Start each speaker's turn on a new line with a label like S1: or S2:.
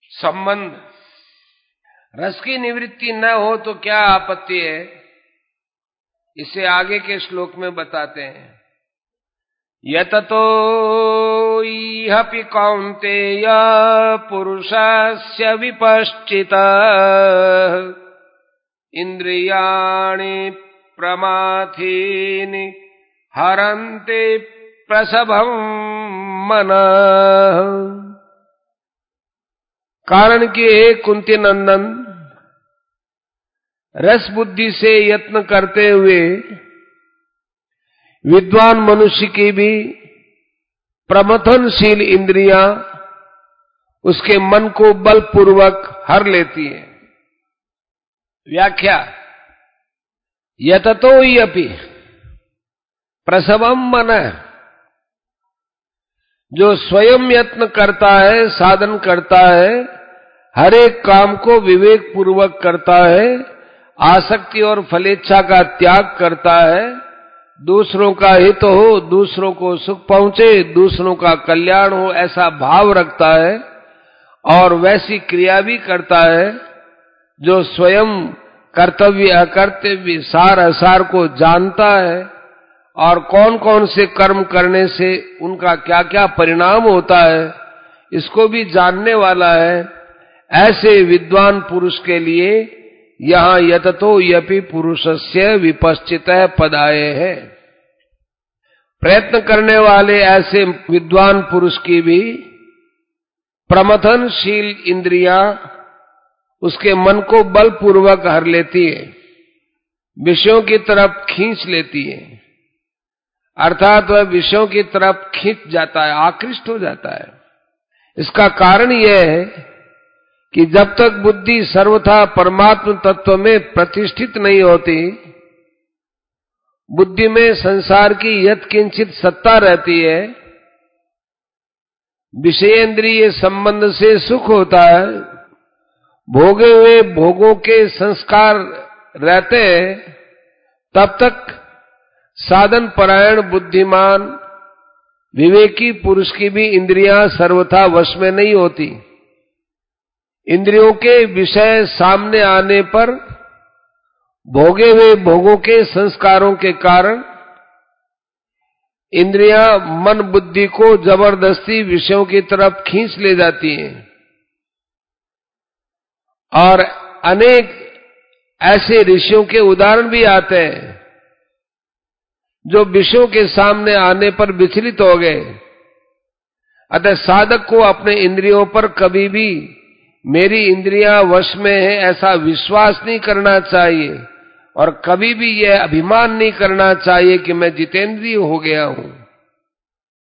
S1: संबंध, रस की निवृत्ति न हो तो क्या आपत्ति है, इसे आगे के श्लोक में बताते हैं। यततो इहपि कौन्तेय पुरुषस्य विपश्चितः इंद्रियाणि प्रमाथीनि हरन्ति प्रसभं मनः। कारण कि हे कुंती नंदन, रस बुद्धि से यत्न करते हुए विद्वान मनुष्य की भी प्रमथनशील इंद्रियां उसके मन को बलपूर्वक हर लेती है। व्याख्या, यततो यपि प्रसवम मनः, जो स्वयं यत्न करता है, साधन करता है, हर एक काम को विवेक पूर्वक करता है, आसक्ति और फलेच्छा का त्याग करता है, दूसरों का हित हो, दूसरों को सुख पहुंचे, दूसरों का कल्याण हो, ऐसा भाव रखता है और वैसी क्रिया भी करता है, जो स्वयं कर्तव्य अकर्तव्य सार असार को जानता है और कौन कौन से कर्म करने से उनका क्या क्या परिणाम होता है इसको भी जानने वाला है। ऐसे विद्वान पुरुष के लिए यहाँ यततो यपि पुरुषस्य विपश्चितः पदाय है। प्रयत्न करने वाले ऐसे विद्वान पुरुष की भी प्रमथनशील इंद्रियां उसके मन को बलपूर्वक हर लेती है, विषयों की तरफ खींच लेती है, अर्थात वह विषयों की तरफ खींच जाता है, आकृष्ट हो जाता है। इसका कारण यह है कि जब तक बुद्धि सर्वथा परमात्म तत्व में प्रतिष्ठित नहीं होती, बुद्धि में संसार की यत्किंचित सत्ता रहती है, विषयेंद्रिय संबंध से सुख होता है, भोगे हुए भोगों के संस्कार रहते हैं, तब तक साधन परायण बुद्धिमान विवेकी पुरुष की भी इंद्रियां सर्वथा वश में नहीं होती। इंद्रियों के विषय सामने आने पर भोगे हुए भोगों के संस्कारों के कारण इंद्रियां मन बुद्धि को जबरदस्ती विषयों की तरफ खींच ले जाती हैं और अनेक ऐसे ऋषियों के उदाहरण भी आते हैं जो विषयों के सामने आने पर विचलित हो गए। अतः साधक को अपने इंद्रियों पर कभी भी मेरी इंद्रियां वश में है ऐसा विश्वास नहीं करना चाहिए और कभी भी यह अभिमान नहीं करना चाहिए कि मैं जितेंद्रिय हो गया हूं।